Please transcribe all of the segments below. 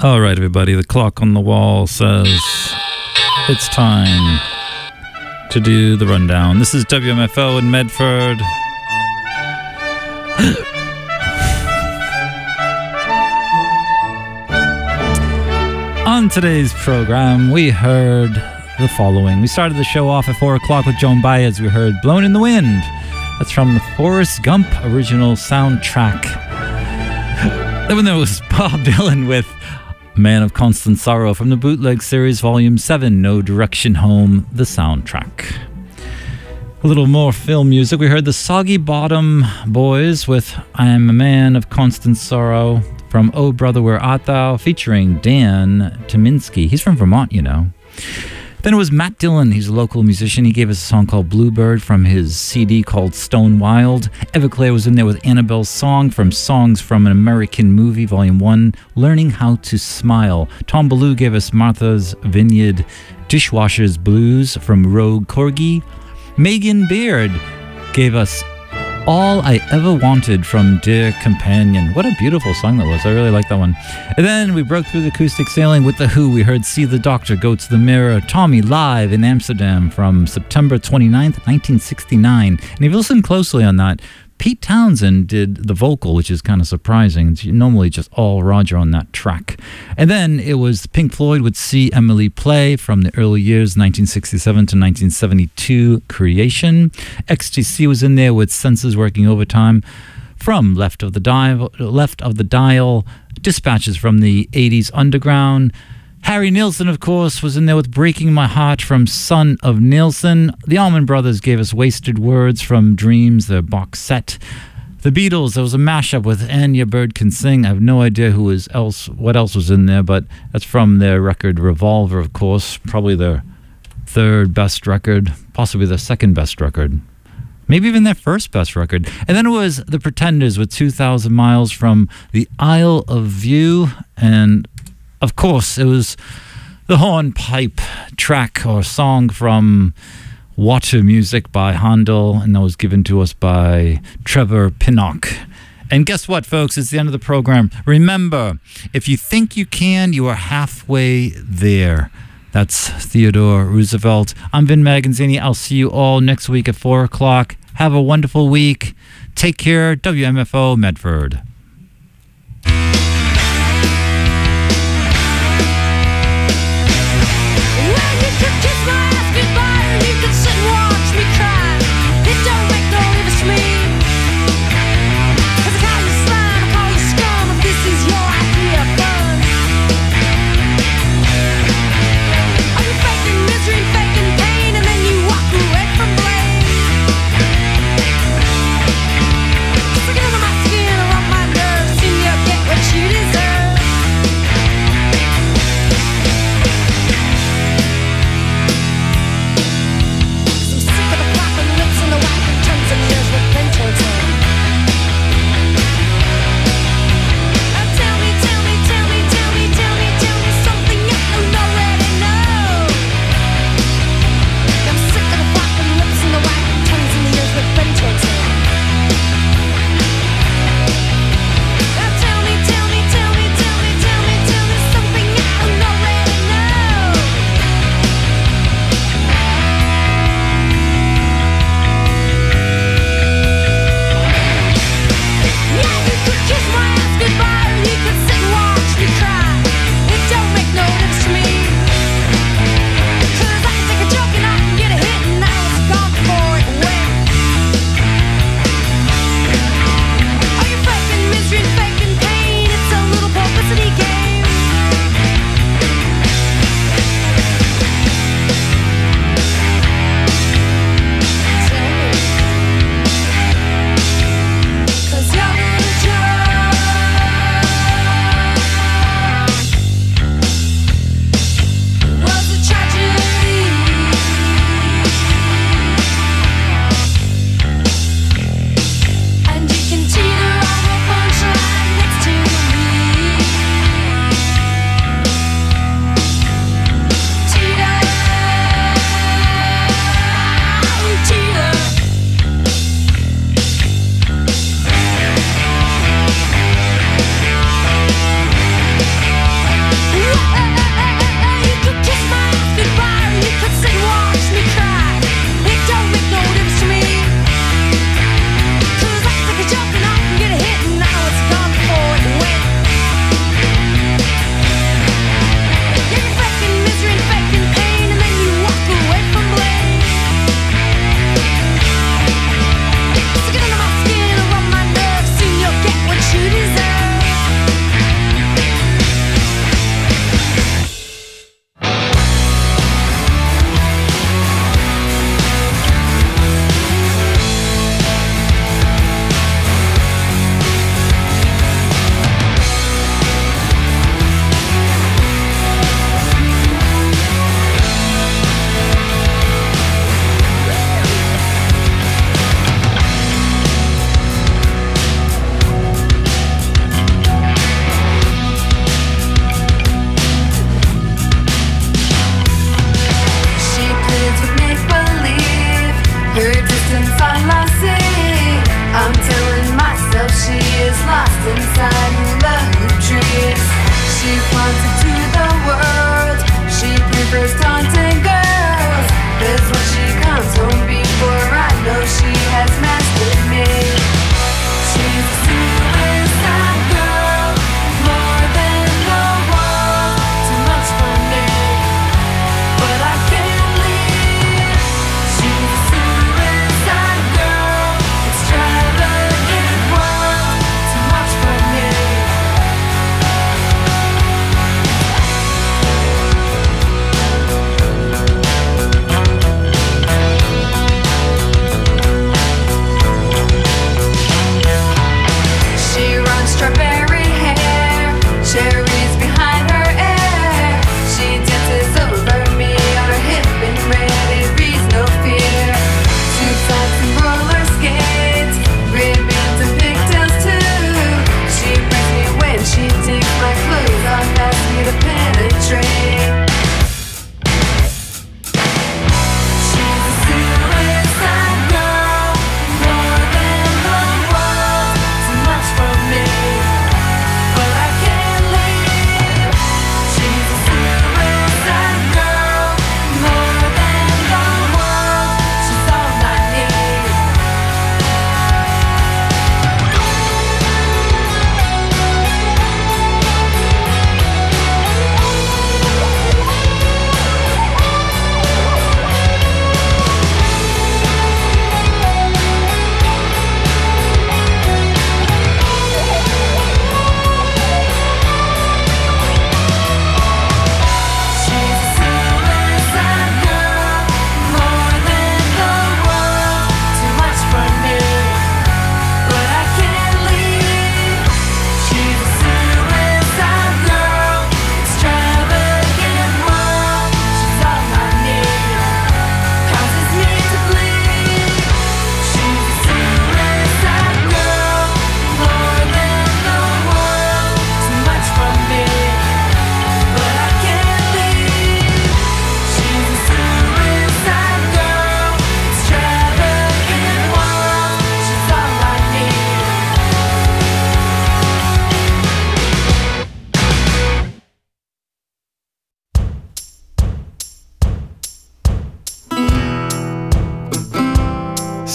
All right, everybody, the clock on the wall says it's time to do the rundown. This is WMFO in Medford. On today's program, we heard the following. We started the show off at 4 o'clock with Joan Baez. We heard Blown in the Wind. That's from the Forrest Gump original soundtrack. Then there was Bob Dylan with Man of Constant Sorrow from the Bootleg Series Volume 7, No Direction Home, the soundtrack. A little more film music. We heard the Soggy Bottom Boys with I Am a Man of Constant Sorrow from Oh Brother Where Art Thou, featuring Dan Tyminski. He's from Vermont, you know. Then it was Matt Dillon. He's a local musician. He gave us a song called Bluebird from his CD called Stone Wild. Everclear was in there with Annabelle's Song from Songs from an American Movie, Volume 1, Learning How to Smile. Tom Ballou gave us Martha's Vineyard Dishwasher's Blues from Rogue Corgi. Megan Beard gave us All I Ever Wanted from Dear Companion. What a beautiful song that was. I really like that one. And then we broke through the acoustic ceiling with The Who. We heard See the Doctor Go to the Mirror. Tommy live in Amsterdam from September 29th, 1969. And if you listen closely on that, Pete Townsend did the vocal, which is kind of surprising. It's normally just all Roger on that track. And then it was Pink Floyd with See Emily Play from the early years, 1967 to 1972 creation. XTC was in there with Senses Working Overtime from Left of the Dial, Dispatches from the 80s Underground. Harry Nilsson, of course, was in there with Breaking My Heart from Son of Nilsson. The Allman Brothers gave us Wasted Words from Dreams, their box set. The Beatles, there was a mashup with Anya Bird Can Sing. I have no idea what else was in there, but that's from their record Revolver, of course. Probably their third best record, possibly their second best record. Maybe even their first best record. And then it was The Pretenders with 2,000 Miles from the Isle of View. And of course, it was the hornpipe track or song from Water Music by Handel, and that was given to us by Trevor Pinnock. And guess what, folks? It's the end of the program. Remember, if you think you can, you are halfway there. That's Theodore Roosevelt. I'm Vin Magazzini. I'll see you all next week at 4 o'clock. Have a wonderful week. Take care. WMFO Medford. My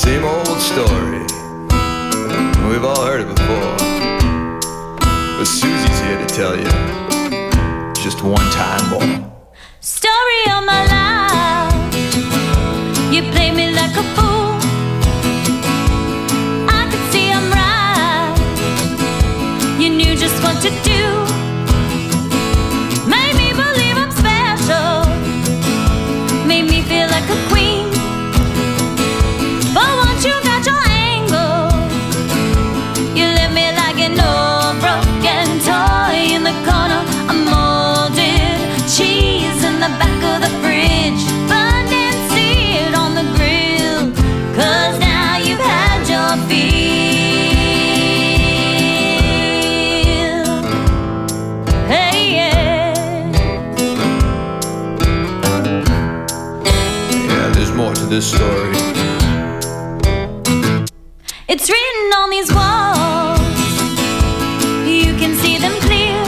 Same old story. We've all heard it before. But Susie's here to tell you just one time more. Story of my life. You play me like a fool. I could see I'm right. You knew just what to do. Made me believe I'm special. Made me feel like a queen. But once you got your angle, you left me like an old broken toy in the corner. A molded cheese in the back of the fridge, burned and seared on the grill. 'Cause now you've had your fill. Hey, yeah. Yeah, there's more to this story. It's written on these walls. You can see them clear.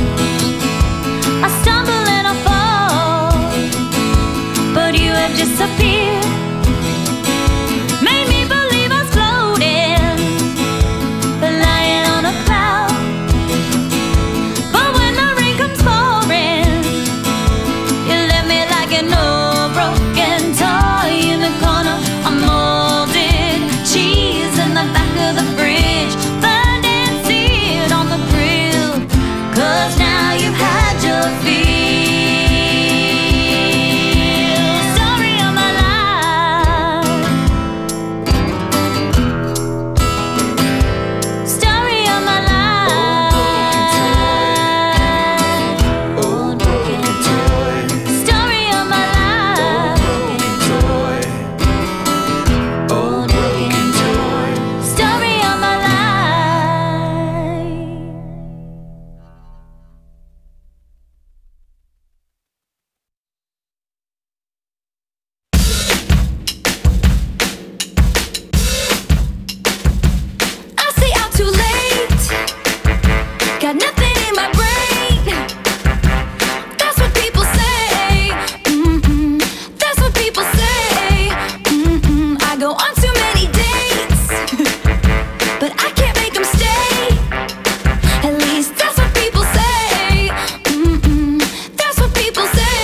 I stumble and I fall, but you have disappeared. Made me believe I was floating, lying on a cloud. But when the rain comes pouring, you left me like an old broken toy in the corner. A molded cheese in the back of the fridge, burned and seared on the grill. 'Cause now you've had your fill. Story of my life. Story of my life. Old broken toy. Story of my life. Toy. Old broken toy. Story of my life. I stay out too late. Got nothing in my brain. That's what people say. That's what people say. I go on too many dates, but I can't make them stay. At least that's what people say. That's what people say.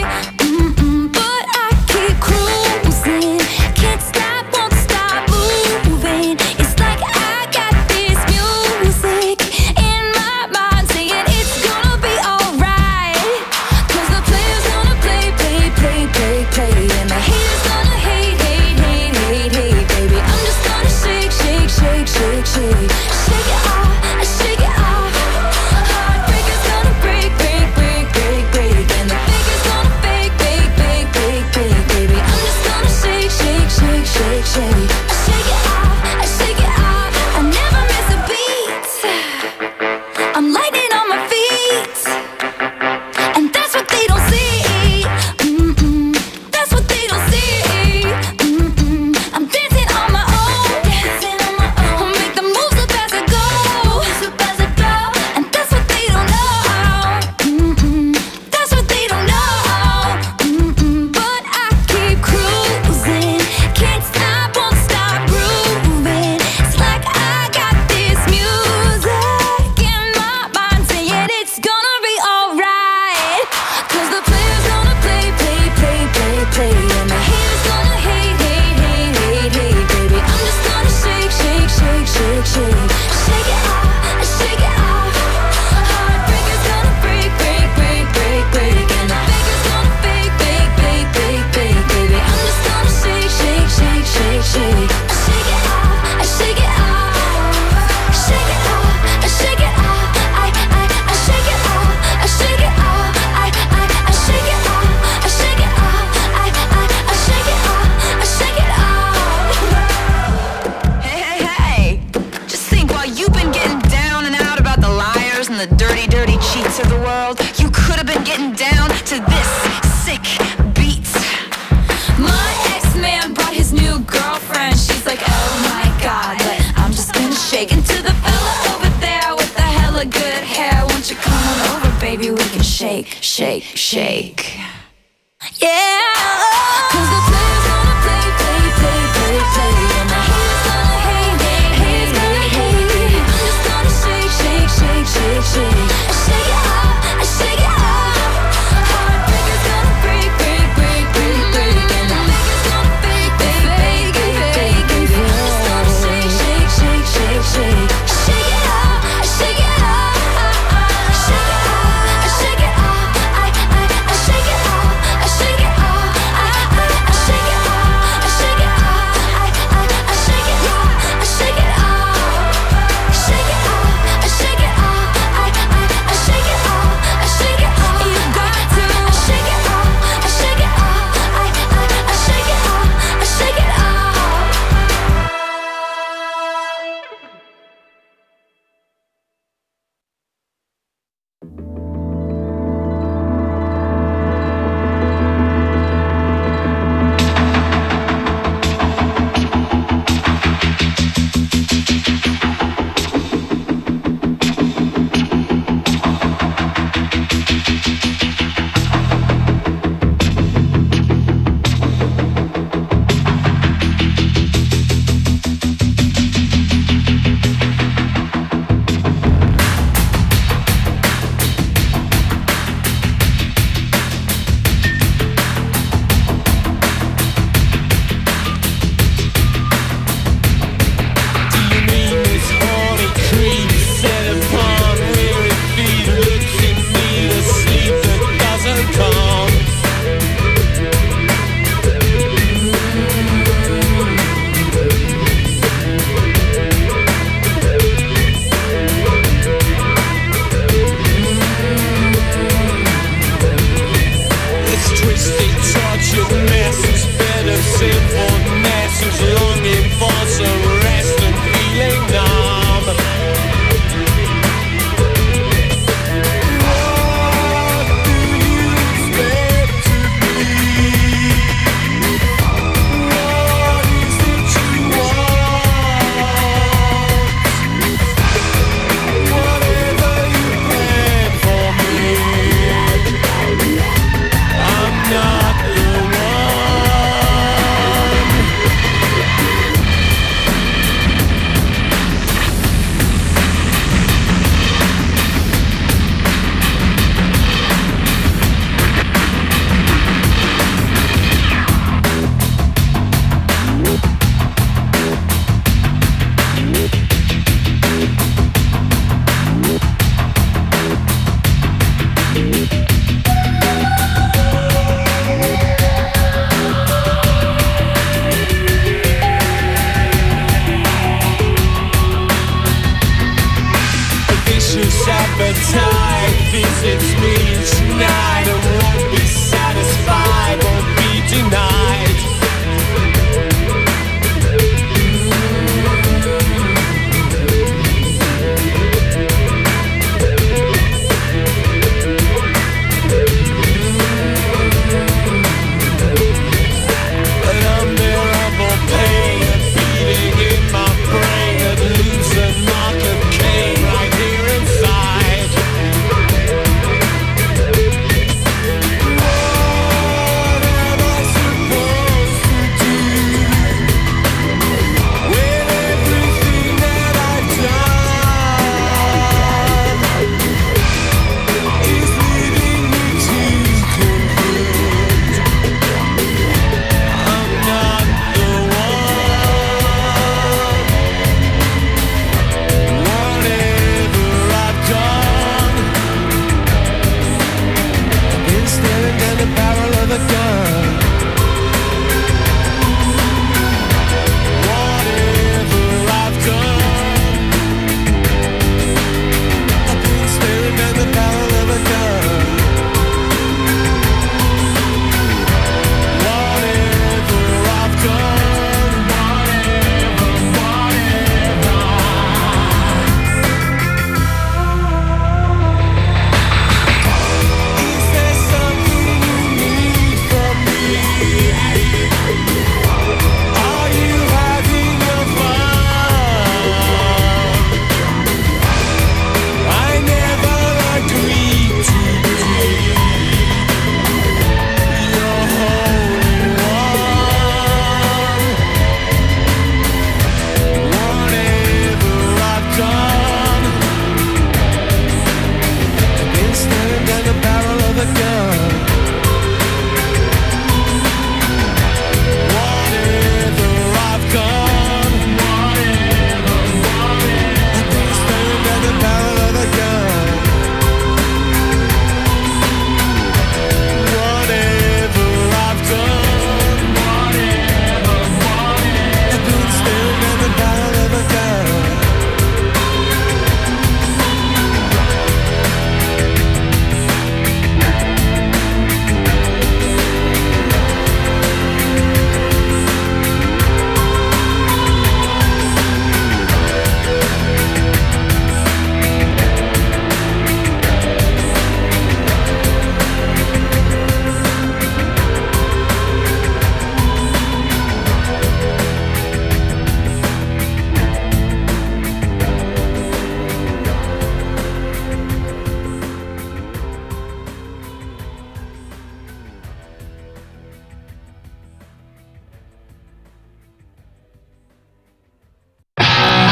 But I keep cruising, can't stop, won't stop moving. It's like I got this music in my mind saying it's gonna be alright. 'Cause the player's gonna play, play, play, play, play, and the haters gonna hate, hate, hate, hate, hate, baby. I'm just gonna shake, shake, shake, shake, shake, shake it off, shake it off. Heartbreaker's gonna break, break, break, break, break, and the faker's gonna fake, fake, fake, fake, fake, baby. I'm just gonna shake, shake, shake, shake, shake, shake it off, shake it off. I never miss a beat. I'm lightning on my feet, and that's what they don't see. That's what they don't see. I'm dancing on my own, dancing on my own. I'll make the moves up as I go, and that's what they don't know. That's what they don't know. But I keep cruising, can't stop, won't stop grooving. It's like I got this music in my mind saying it's gonna be alright. 'Cause the player's gonna play, play, play, play, play, and the haters gonna hate, hate, hate, hate, hate, baby. I'm just gonna shake, shake, shake, shake, shake, shake it off, shake it off. Heartbreaker's gonna break, break, break, break, break, and the faker's gonna fake, fake, fake, fake, fake, baby. I'm just gonna shake, shake, shake, shake, shake, shake it off, shake it off, shake it off, shake it off. I shake it off, shake it off. I shake it off, shake it off. I shake it off, shake it off. Hey, hey, hey! Just think, while you've been getting down and out about the liars and the dirty, dirty cheats of the world, you could have been getting down to this sick beat. My ex-man brought his new girlfriend. She's like, oh my god, but I'm just gonna shake into the fella over there with the hella good hair. Won't you come on over, baby? We can shake, shake, shake. Yeah. 'Cause the player's gonna play, play, play, play, play.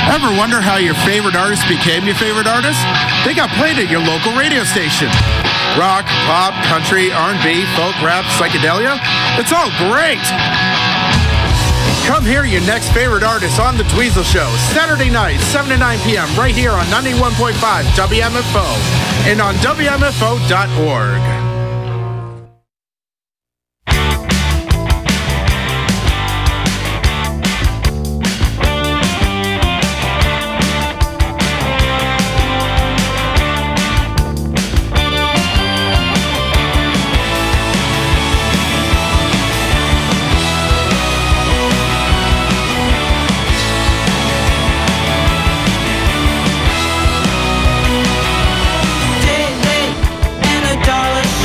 Ever wonder how your favorite artist became your favorite artist? They got played at your local radio station. Rock, pop, country, R&B, folk, rap, psychedelia. It's all great. Come hear your next favorite artist on The Dweezil Show, Saturday night, 7 to 9 p.m., right here on 91.5 WMFO and on WMFO.org. Day late and $1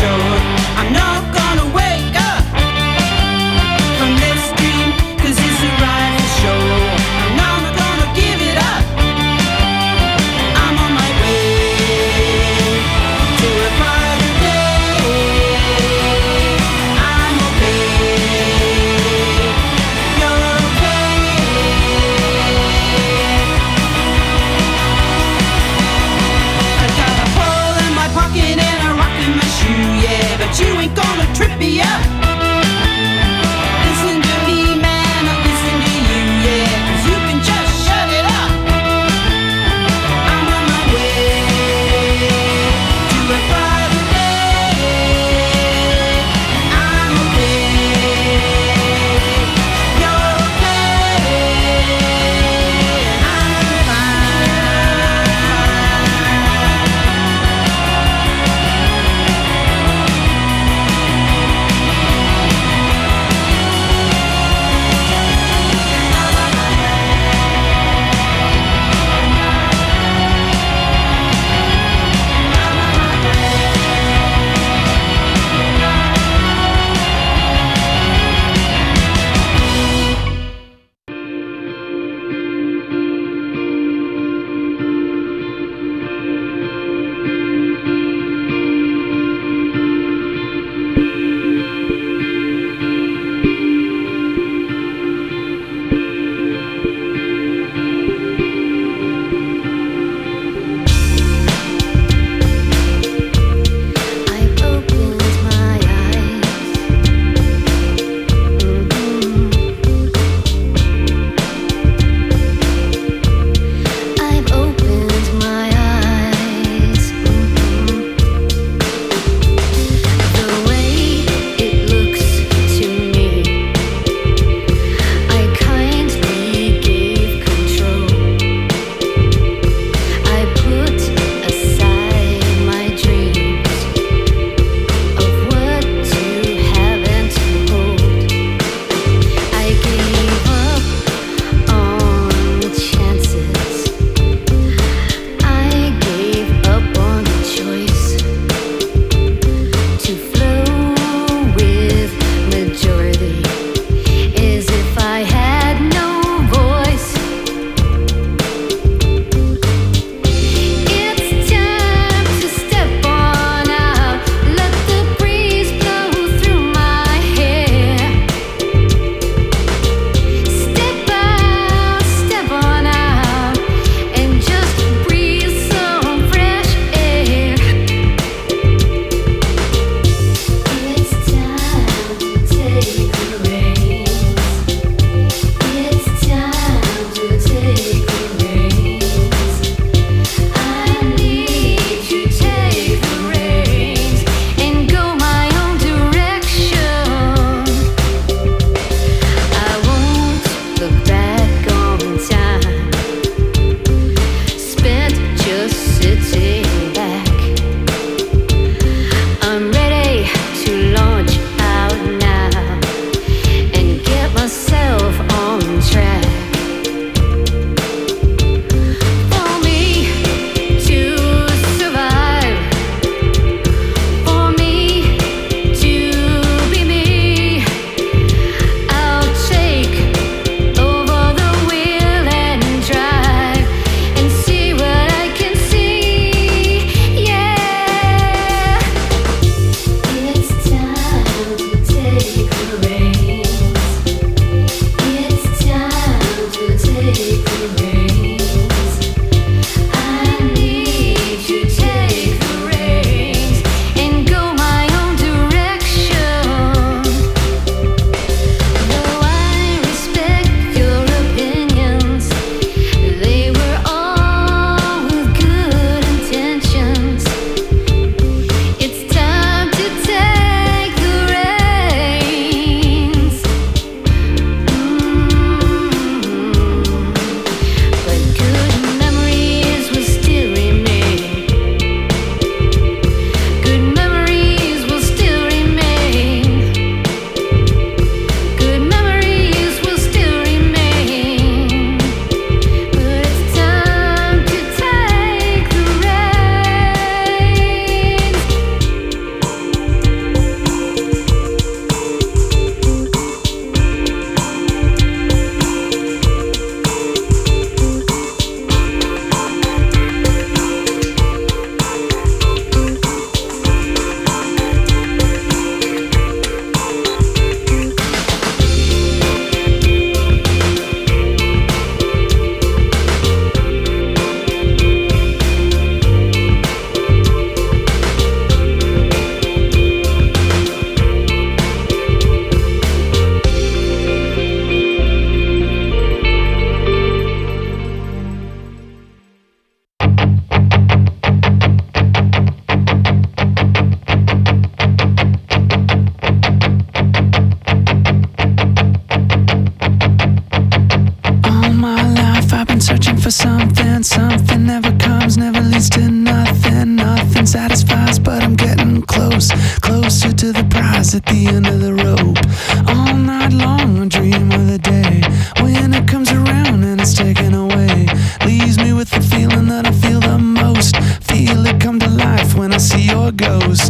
something, something never comes, never leads to nothing, nothing satisfies, but I'm getting close, closer to the prize at the end of the rope. All night long I dream of the day when it comes around and it's taken away, leaves me with the feeling that I feel the most, feel it come to life when I see your ghost.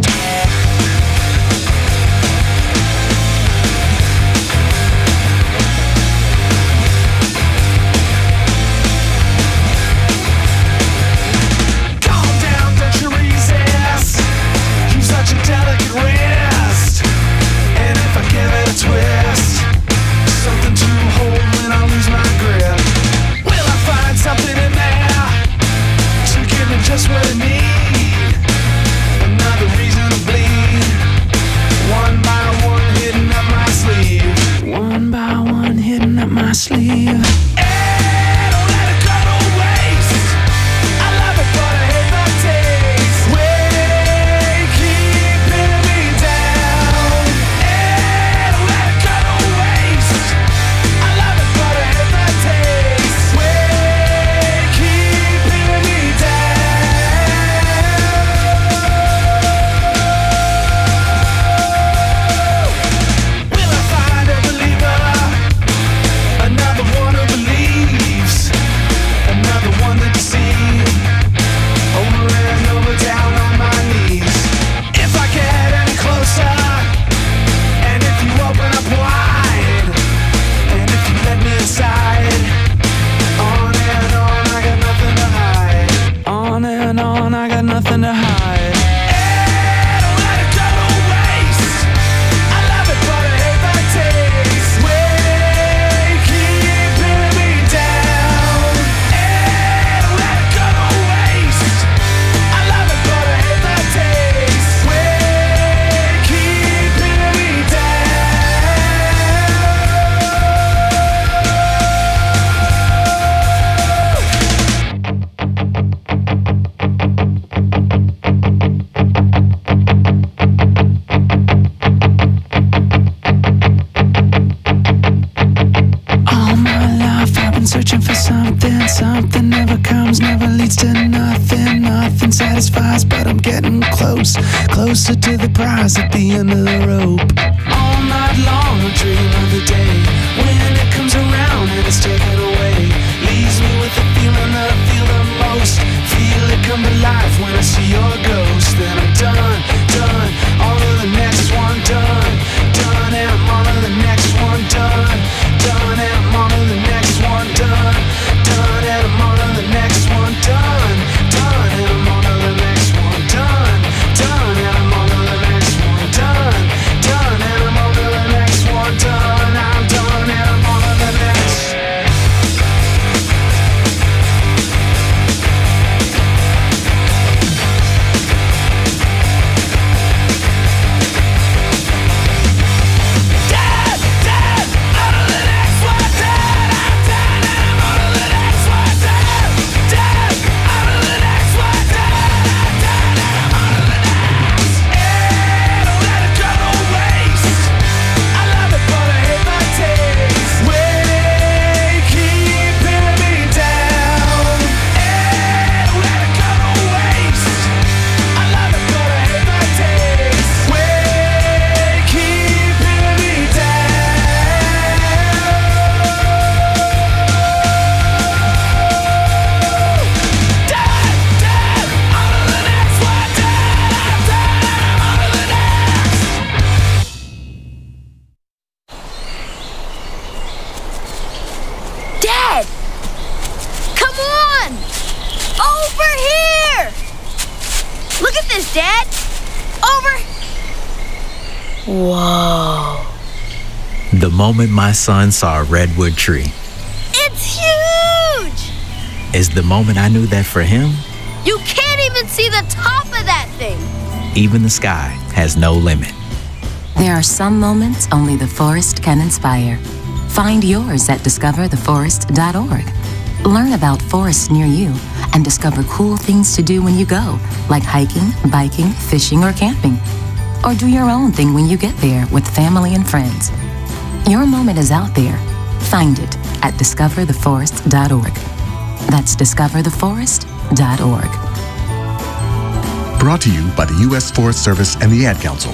Twist, something to hold when I lose my grip. Will I find something in there to give me just what I need? Another reason to bleed. One by one hidden up my sleeve. One by one hidden up my sleeve. Hey, don't let it go to waste. I love it, but I hate the taste. Way keep pinning me down. Nothing to hide. Hey, don't let it go to waste. I love it, but I hate the taste. Way keep pinning me down. Hey, don't let it go to waste. I love it, but I hate the taste. Way keep pinning me searching for something, something never comes, never leads to nothing, nothing satisfies, but I'm getting close, closer to the prize at the end of the rope. All night long I dream of the day when it comes around and it's taken away, leaves me with the feeling that I feel the most, feel it come to life when I see your ghost. Then I'm done, done, on to the next one, done, done, and I'm on to the next one, done, done, and I'm on to the next one, done, done, and I'm on to the next one, done, done, and I'm on to the next one, done, done, and I'm on to the next one, done, done, and I'm on to the next one, done, I'm done, and I'm on to the next. Dad! Over! Whoa. The moment my son saw a redwood tree It's huge! is the moment I knew that for him, You can't even see the top of that thing! even the sky has no limit. There are some moments only the forest can inspire. Find yours at discovertheforest.org. Learn about forests near you and discover cool things to do when you go, like hiking, biking, fishing, or camping. Or do your own thing when you get there with family and friends. Your moment is out there. Find it at discovertheforest.org. That's discovertheforest.org. Brought to you by the U.S. Forest Service and the Ad Council.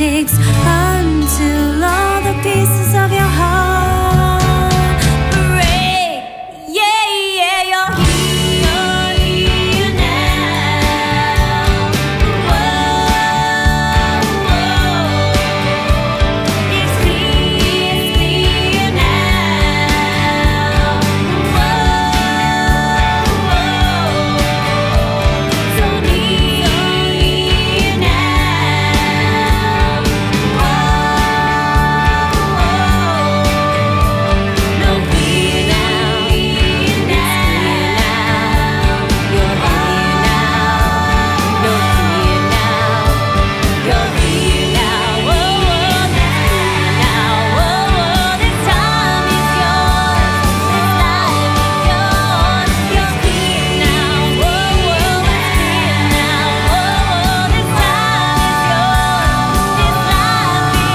takes until all the pieces of your heart break. Yeah, yeah, you're here now. Whoa, whoa. It's clear now. Whoa, so near now. No fear now. You're here now. No fear now. You're here now. Whoa, that's clear now. Whoa, this time is yours. This life is yours. You're here now. Whoa, that's clear now. Whoa, this time is yours. This life is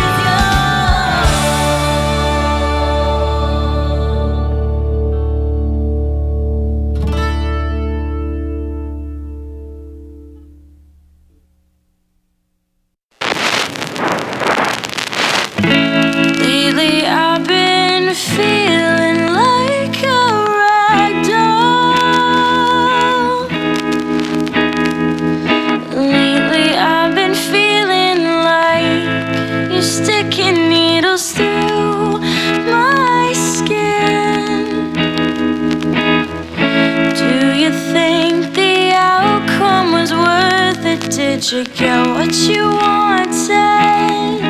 Lately I've been feeling like a rag doll. Lately I've been feeling like you're sticking needles through my skin. Do you think the outcome was worth it? Did you get what you wanted?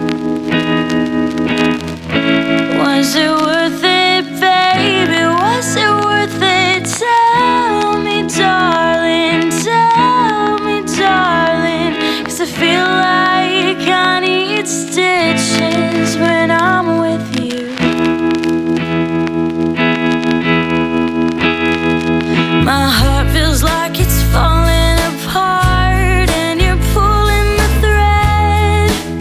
Was it worth it, baby? Was it worth it? Tell me, darling, tell me, darling. 'Cause I feel like I need stitches when I'm with you. My heart feels like it's falling apart, and you're pulling the thread.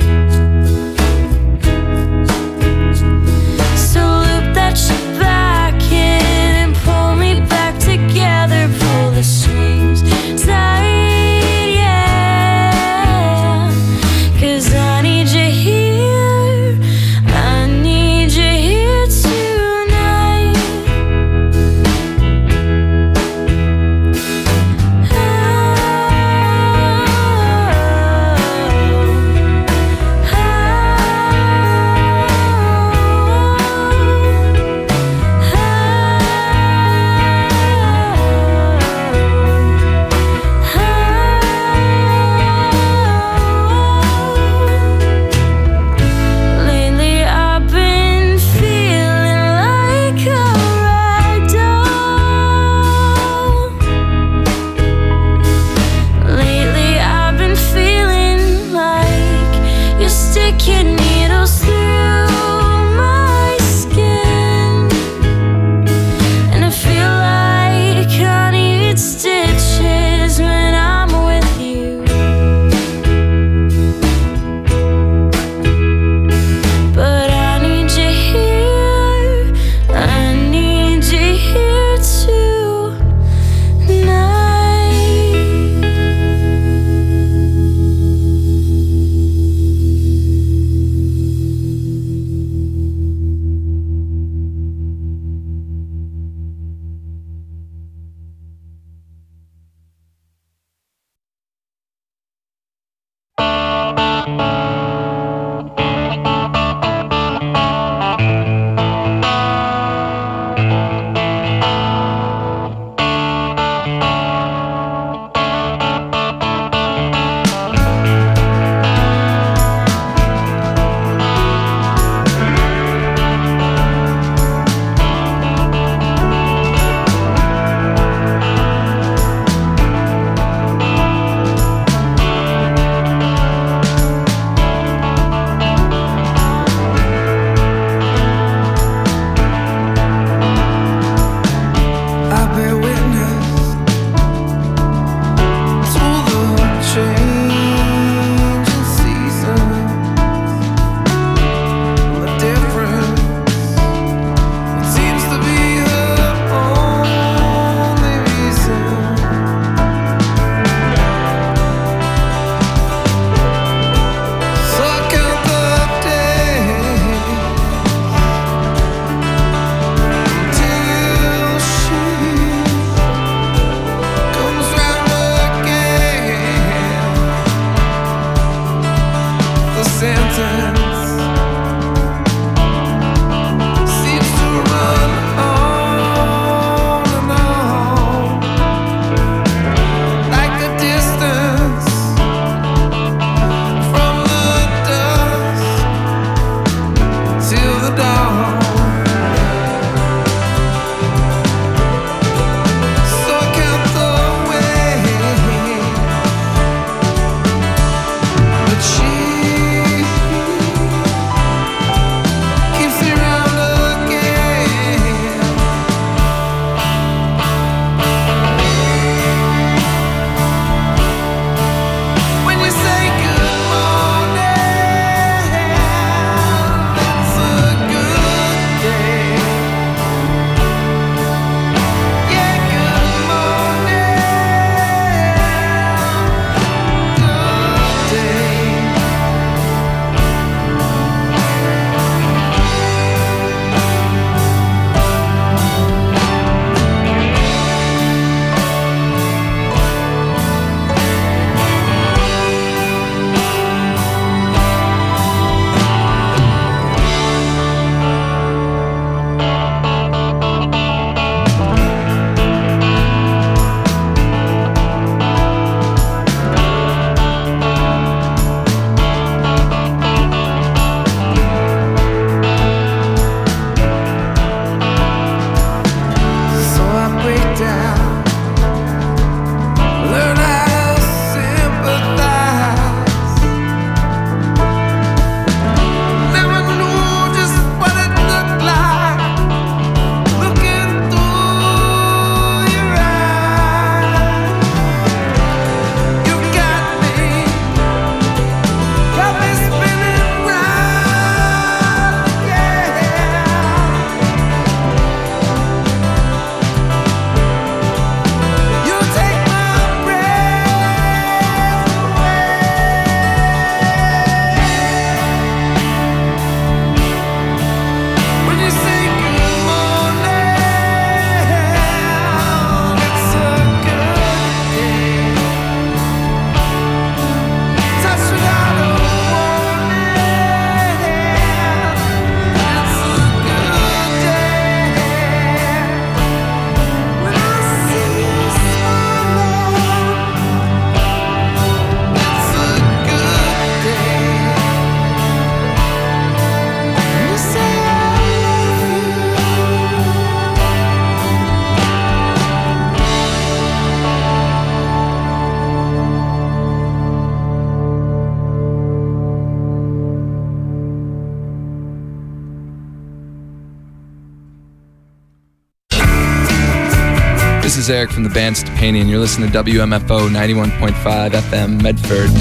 is Eric from the band Stepanian. You're listening to WMFO 91.5 FM Medford.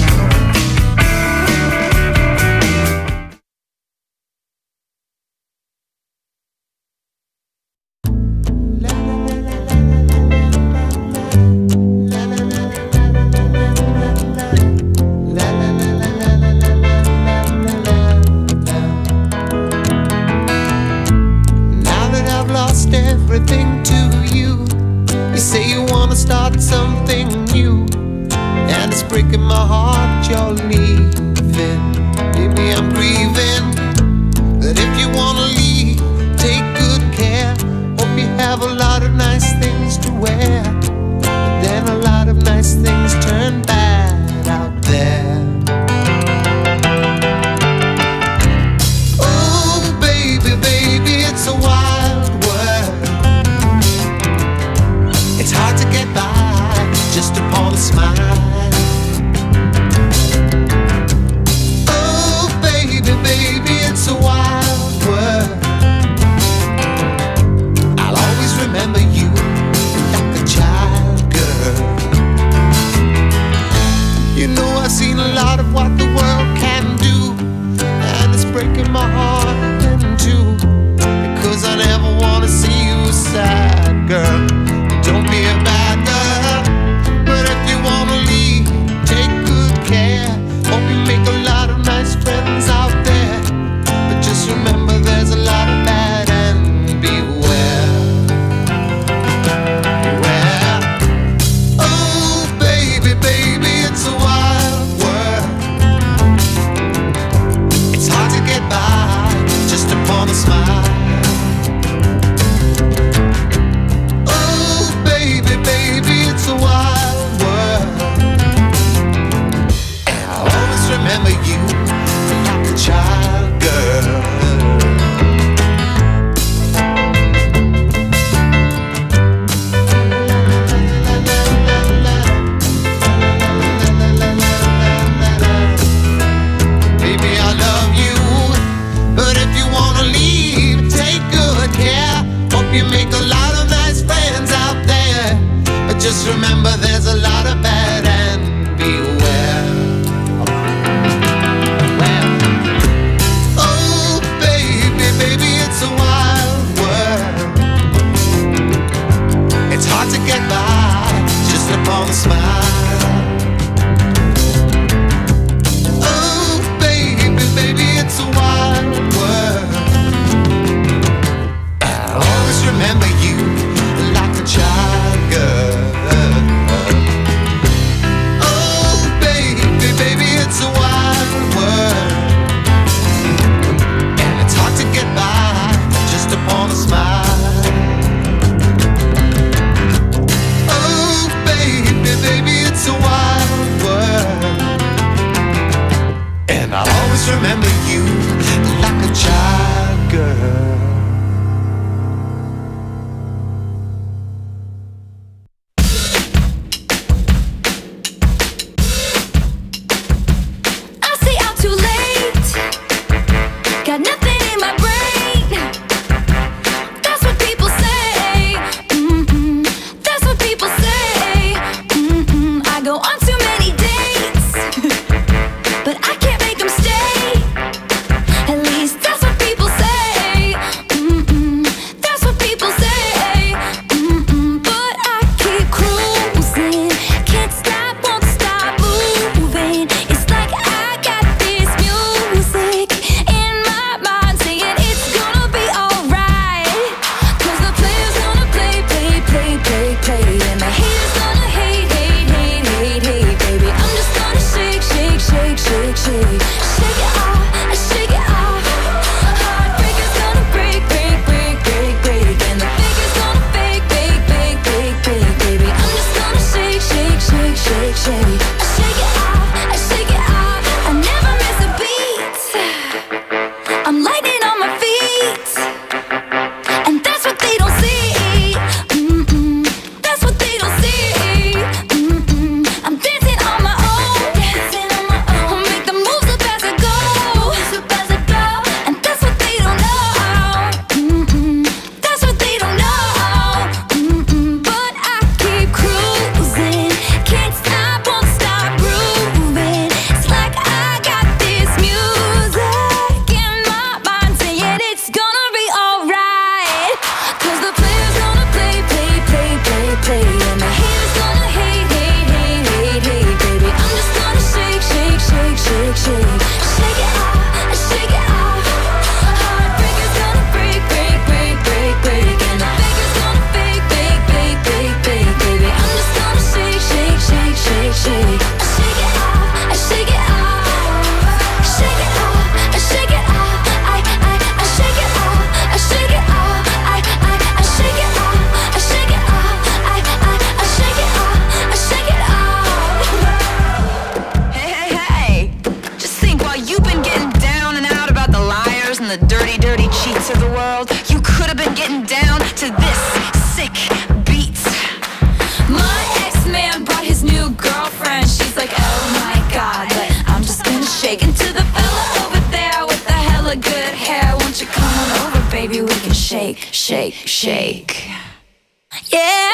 Baby, shake, shake. Yeah.